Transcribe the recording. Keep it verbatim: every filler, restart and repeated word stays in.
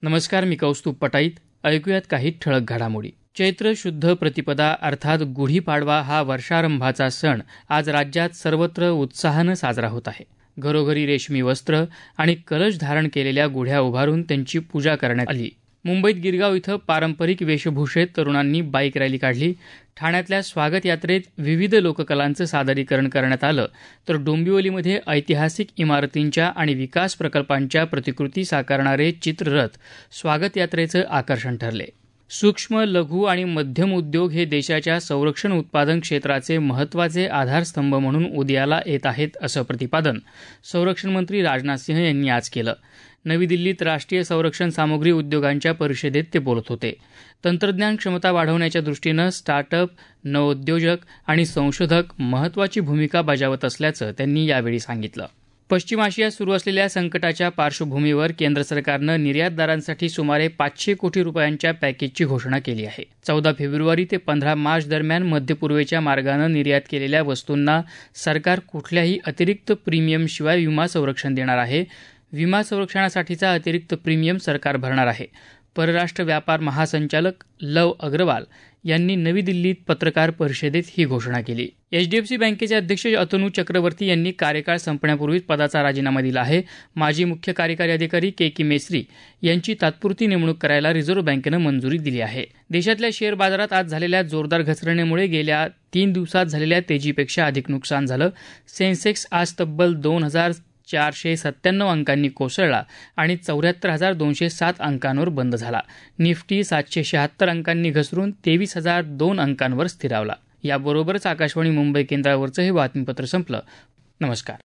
नमस्कार, मी कौस्तुभ पटाईत. ऐकूयात काही ठळक घडामोडी. चैत्र शुद्ध प्रतिपदा अर्थात गुढीपाडवा हा वर्षारंभाचा सण आज राज्यात सर्वत्र उत्साहानं साजरा होत आहे. घरोघरी रेशमी वस्त्र आणि कलश धारण केलेल्या गुढ्या उभारून त्यांची पूजा करण्यात आली. मुंबईत गिरगाव इथं पारंपरिक वेशभूषेत तरुणांनी बाईक रॅली काढली. ठाण्यातल्या स्वागत यात्रेत विविध लोककलांचं सादरीकरण करण्यात आलं, तर डोंबिवलीमध्ये ऐतिहासिक इमारतींच्या आणि विकास प्रकल्पांच्या प्रतिकृती साकारणारे चित्ररथ स्वागत यात्रेचं आकर्षण ठरले. सूक्ष्म, लघु आणि मध्यम उद्योग हे देशाच्या संरक्षण उत्पादन क्षेत्राचे महत्त्वाचे आधारस्तंभ म्हणून उदयाला येत आहेत, असं प्रतिपादन संरक्षण मंत्री राजनाथ सिंह यांनी आज केलं. नवी दिल्लीत राष्ट्रीय संरक्षण सामुग्री उद्योगांच्या परिषदेत ते बोलत होते. तंत्रज्ञान क्षमता वाढवण्याच्या दृष्टीनं स्टार्टअप, नवोद्योजक आणि संशोधक महत्त्वाची भूमिका बजावत असल्याचं त्यांनी यावेळी सांगितलं. पश्चिम आशियात सुरू असलेल्या संकटाच्या पार्श्वभूमीवर केंद्र सरकारनं निर्यातदारांसाठी सुमारे पाचशे कोटी रुपयांच्या पॅकेजची घोषणा केली आहे. चौदा फेब्रुवारी ते पंधरा मार्च दरम्यान मध्य पूर्वेच्या मार्गानं निर्यात केलेल्या वस्तूंना सरकार कुठल्याही अतिरिक्त प्रीमियमशिवाय विमा संरक्षण देणार आहे. विमा संरक्षणासाठीचा अतिरिक्त प्रीमियम सरकार भरणार आहे. परराष्ट्र व्यापार महासंचालक लव अग्रवाल यांनी नवी दिल्लीत पत्रकार परिषदेत ही घोषणा केली. एचडीएफसी बँकेचे अध्यक्ष अतनू चक्रवर्ती यांनी कार्यकाळ संपण्यापूर्वीच पदाचा राजीनामा दिला आहे. माजी मुख्य कार्यकारी अधिकारी के की मेस्त्री यांची तात्पुरती नेमणूक करायला रिझर्व्ह बँकेनं मंजुरी दिली आहे. देशातल्या शेअर बाजारात आज झालेल्या जोरदार घसरणीमुळे गेल्या तीन दिवसात झालेल्या तेजीपेक्षा अधिक नुकसान झालं. सेन्सेक्स आज तब्बल दोन हजार चारशे सत्त्याण्णव अंकांनी कोसळला आणि चौऱ्याहत्तर हजार दोनशे सात अंकांवर बंद झाला. निफ्टी सातशे शहात्तर अंकांनी घसरून तेवीस हजार दोन अंकांवर स्थिरावला. याबरोबरच आकाशवाणी मुंबई केंद्रावरचं हे बातमीपत्र संपलं. नमस्कार.